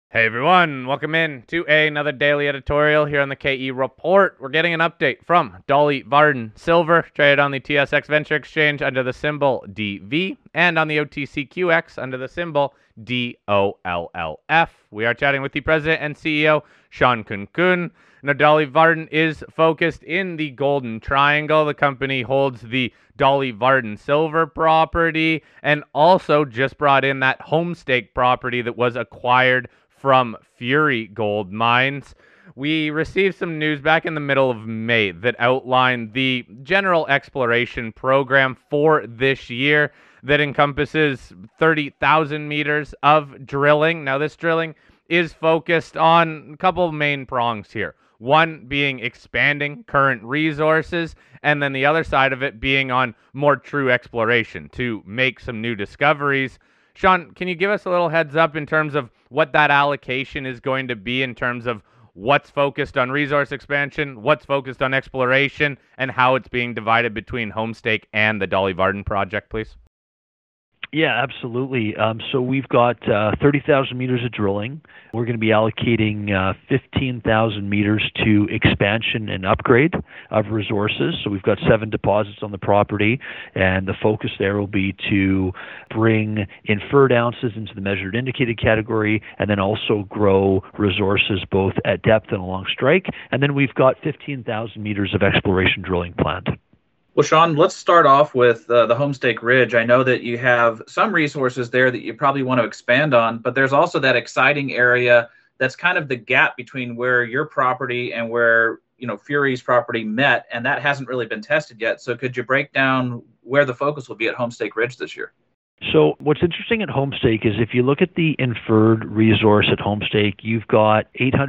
Hey everyone, welcome in to another daily editorial here on the KE Report. We're getting an update from Dolly Varden Silver, traded on the TSX Venture Exchange under the symbol DV and on the OTCQX under the symbol DOLLF. We are chatting with the president and CEO, Sean Kunkun. Now, Dolly Varden is focused in the Golden Triangle. The company holds the Dolly Varden Silver property and also just brought in that Homestake property that was acquired from Fury Gold Mines. We received some news back in the middle of May that outlined the general exploration program for this year that encompasses 30,000 meters of drilling. Now, this drilling is focused on a couple of main prongs here. One being expanding current resources, and then the other side of it being on more true exploration to make some new discoveries. Sean, can you give us a little heads up in terms of what that allocation is going to be in terms of what's focused on resource expansion, what's focused on exploration, and how it's being divided between Homestake and the Dolly Varden project, please? Yeah, absolutely. So we've got 30,000 meters of drilling. We're going to be allocating 15,000 meters to expansion and upgrade of resources. So we've got 7 deposits on the property, and the focus there will be to bring inferred ounces into the measured indicated category, and then also grow resources both at depth and along strike. And then we've got 15,000 meters of exploration drilling planned. Well, Sean, let's start off with the Homestake Ridge. I know that you have some resources there that you probably want to expand on, but there's also that exciting area that's kind of the gap between where your property and where, Fury's property met, and that hasn't really been tested yet. So could you break down where the focus will be at Homestake Ridge this year? So what's interesting at Homestake is if you look at the inferred resource at Homestake, you've got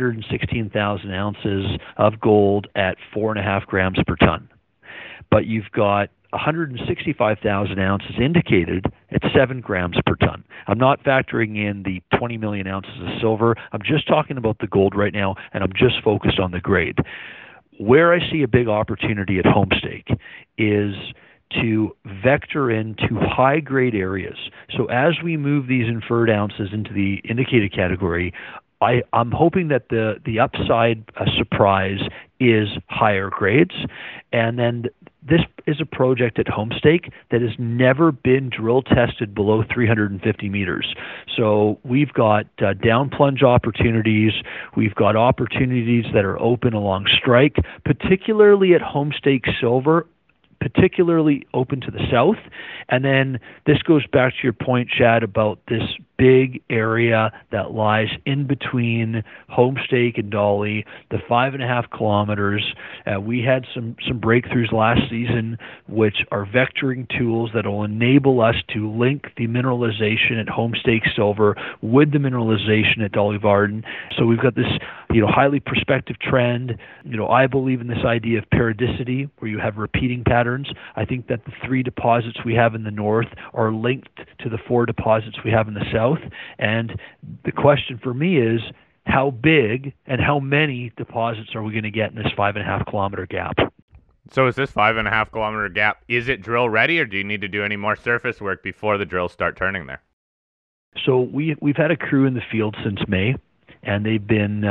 816,000 ounces of gold at 4.5 grams per ton. But you've got 165,000 ounces indicated at 7 grams per ton. I'm not factoring in the 20 million ounces of silver. I'm just talking about the gold right now, and I'm just focused on the grade. Where I see a big opportunity at Homestake is to vector into high-grade areas. So as we move these inferred ounces into the indicated category, I'm hoping that the upside surprise is higher grades. And then this is a project at Homestake that has never been drill tested below 350 meters. So we've got down plunge opportunities. We've got opportunities that are open along strike, particularly at Homestake Silver, particularly open to the south. And then this goes back to your point, Chad, about this big area that lies in between Homestake and Dolly, the 5.5 kilometers. We had some breakthroughs last season, which are vectoring tools that will enable us to link the mineralization at Homestake Silver with the mineralization at Dolly Varden. So we've got this, highly prospective trend. I believe in this idea of periodicity, where you have repeating patterns. I think that the 3 deposits we have in the north are linked to the 4 deposits we have in the south. And the question for me is, how big and how many deposits are we going to get in this 5.5 kilometer gap? So is this 5.5 kilometer gap, is it drill ready, or do you need to do any more surface work before the drills start turning there? So we've had a crew in the field since May, and they've been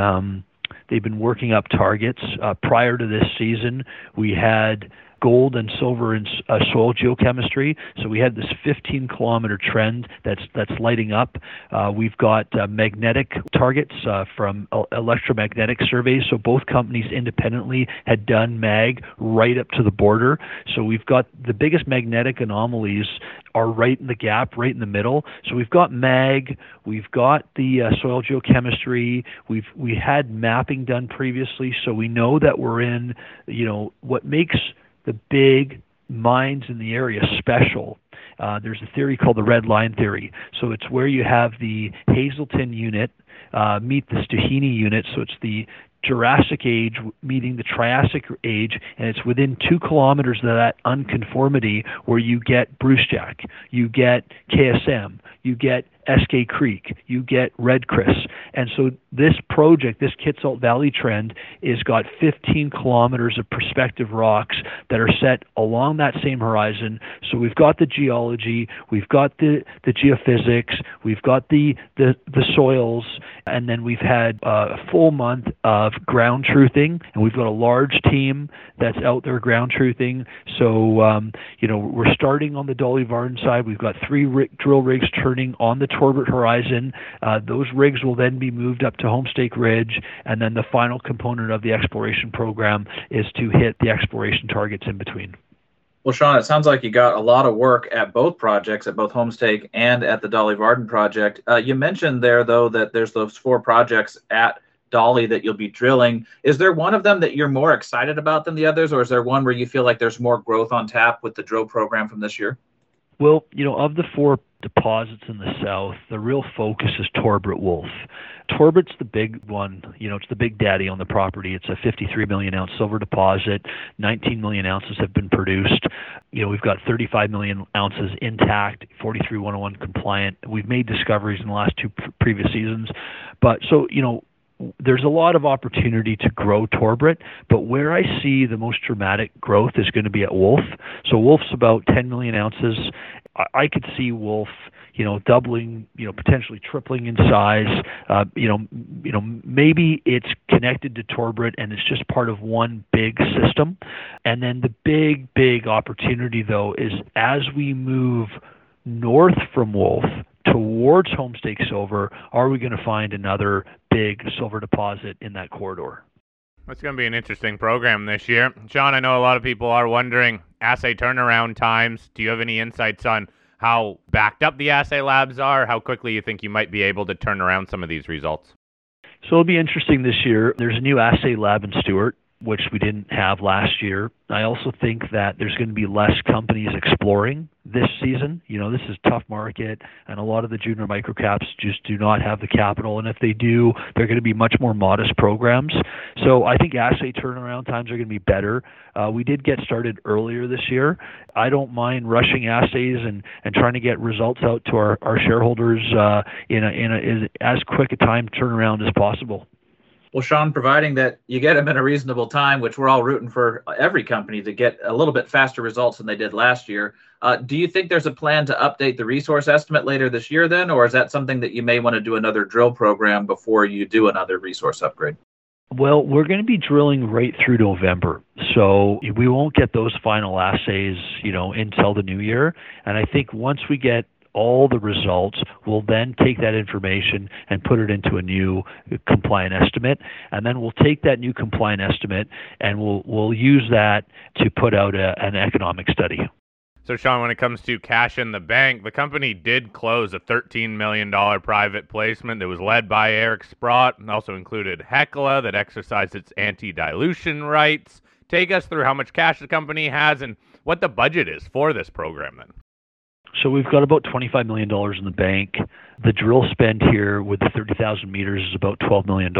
working up targets. Prior to this season, we had gold and silver in soil geochemistry. So we had this 15-kilometer trend that's lighting up. We've got magnetic targets from electromagnetic surveys. So both companies independently had done mag right up to the border. So we've got the biggest magnetic anomalies are right in the gap, right in the middle. So we've got mag, we've got the soil geochemistry, we had mapping done previously, so we know that we're in, what makes the big mines in the area special. There's a theory called the red line theory. So it's where you have the Hazelton unit meet the Stahini unit. So it's the Jurassic age meeting the Triassic age, and it's within 2 kilometers of that unconformity where you get Brucejack, you get KSM, you get Eskay Creek, you get Red Chris. And so this project, this Kitsault Valley Trend, is got 15 kilometers of prospective rocks that are set along that same horizon. So we've got the geology, we've got the geophysics, we've got the soils, and then we've had a full month of ground truthing, and we've got a large team that's out there ground truthing. So, we're starting on the Dolly Varden side. We've got 3 drill rigs turning on the Torbrit horizon. Those rigs will then be moved up to Homestake Ridge, and then the final component of the exploration program is to hit the exploration targets in between. Well, Sean, it sounds like you got a lot of work at both projects, at both Homestake and at the Dolly Varden project. You mentioned there, though, that there's those 4 projects at Dolly that you'll be drilling. Is there one of them that you're more excited about than the others, or is there one where you feel like there's more growth on tap with the drill program from this year? Well, of the 4 deposits in the south, the real focus is Torbrit Wolf. Torbrit's the big one, it's the big daddy on the property. It's a 53 million ounce silver deposit. 19 million ounces have been produced. We've got 35 million ounces intact, 43-101 compliant. We've made discoveries in the last 2 previous seasons. But so, there's a lot of opportunity to grow Torbrit, but where I see the most dramatic growth is going to be at Wolf. So Wolf's about 10 million ounces. I could see Wolf, doubling, potentially tripling in size. Maybe it's connected to Torbrit and it's just part of one big system. And then the big opportunity, though, is as we move north from Wolf towards Homestake Silver, are we going to find another big silver deposit in that corridor? It's going to be an interesting program this year. Sean, I know a lot of people are wondering assay turnaround times. Do you have any insights on how backed up the assay labs are, how quickly you think you might be able to turn around some of these results? So it'll be interesting this year. There's a new assay lab in Stewart, which we didn't have last year. I also think that there's going to be less companies exploring this season. This is a tough market, and a lot of the junior microcaps just do not have the capital. And if they do, they're going to be much more modest programs. So I think assay turnaround times are going to be better. We did get started earlier this year. I don't mind rushing assays and trying to get results out to our shareholders in as quick a time turnaround as possible. Well, Sean, providing that you get them in a reasonable time, which we're all rooting for every company to get a little bit faster results than they did last year, do you think there's a plan to update the resource estimate later this year then, or is that something that you may want to do another drill program before you do another resource upgrade? Well, we're going to be drilling right through November, so we won't get those final assays, until the new year. And I think once we get all the results, we'll then take that information and put it into a new compliant estimate, and then we'll take that new compliant estimate and we'll use that to put out an economic study. So, Sean, when it comes to cash in the bank, the company did close a $13 million private placement that was led by Eric Sprott and also included Hecla that exercised its anti-dilution rights. Take us through how much cash the company has and what the budget is for this program then. So we've got about $25 million in the bank. The drill spend here with the 30,000 meters is about $12 million.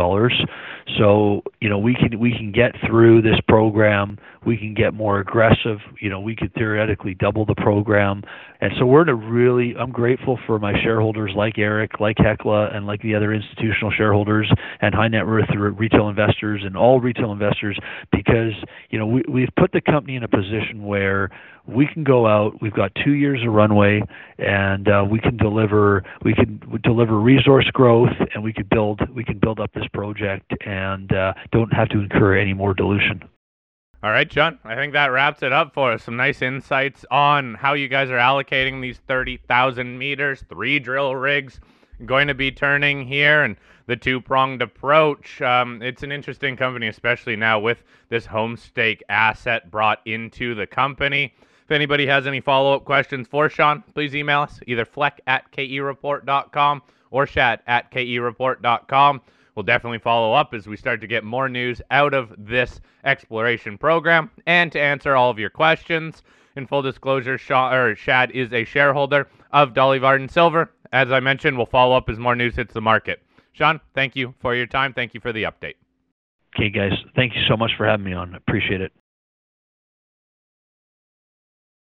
So, we can get through this program. We can get more aggressive. We could theoretically double the program. And so I'm grateful for my shareholders like Eric, like Hecla, and like the other institutional shareholders and high net worth retail investors and all retail investors, because, we've put the company in a position where we can go out. We've got 2 years of runway, and we can deliver resource growth, and we can build up this project and don't have to incur any more dilution. All right, John, I think that wraps it up for us. Some nice insights on how you guys are allocating these 30,000 meters, 3 drill rigs going to be turning here, and the 2-pronged approach. It's an interesting company, especially now with this Homestake asset brought into the company. If anybody has any follow-up questions for Sean, please email us, either fleck@kereport.com or shad@kereport.com. We'll definitely follow up as we start to get more news out of this exploration program and to answer all of your questions. In full disclosure, Shad is a shareholder of Dolly Varden Silver. As I mentioned, we'll follow up as more news hits the market. Sean, thank you for your time. Thank you for the update. Okay, guys. Thank you so much for having me on. Appreciate it.